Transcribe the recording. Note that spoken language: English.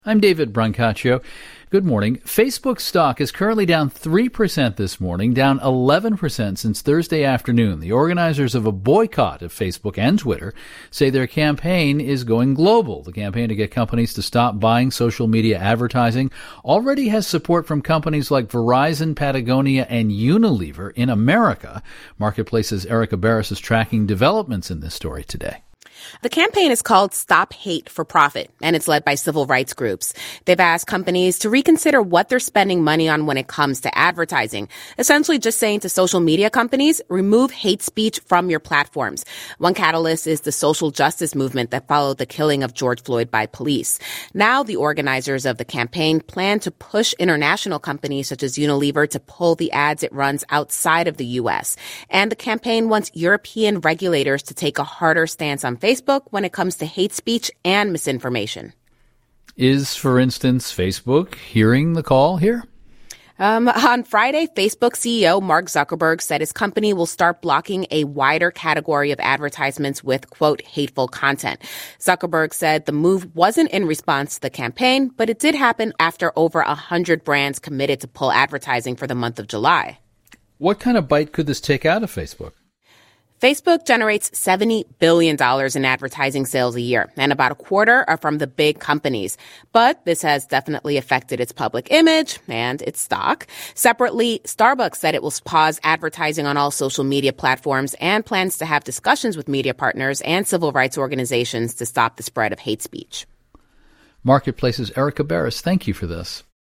I'm David Brancaccio. Good morning. Facebook stock is currently down 3% this morning, down 11% since Thursday afternoon. The organizers of a boycott of Facebook and Twitter say their campaign is going global. The campaign to get companies to stop buying social media advertising already has support from companies like Verizon, Patagonia, and Unilever in America. Marketplace's Erica Barris is tracking developments in this story today. The campaign is called Stop Hate for Profit, and it's led by civil rights groups. They've asked companies to reconsider what they're spending money on when it comes to advertising, essentially just saying to social media companies, remove hate speech from your platforms. One catalyst is the social justice movement that followed the killing of George Floyd by police. Now the organizers of the campaign plan to push international companies such as Unilever to pull the ads it runs outside of the U.S. And the campaign wants European regulators to take a harder stance on Facebook when it comes to hate speech and misinformation. Is, for instance, Facebook hearing the call here? On Friday, Facebook CEO Mark Zuckerberg said his company will start blocking a wider category of advertisements with, quote, hateful content. Zuckerberg said the move wasn't in response to the campaign, but it did happen after over 100 brands committed to pull advertising for the month of July. What kind of bite could this take out of Facebook? Facebook generates $70 billion in advertising sales a year, and about a quarter are from the big companies. But this has definitely affected its public image and its stock. Separately, Starbucks said it will pause advertising on all social media platforms and plans to have discussions with media partners and civil rights organizations to stop the spread of hate speech. Marketplace's Erica Barris, thank you for this.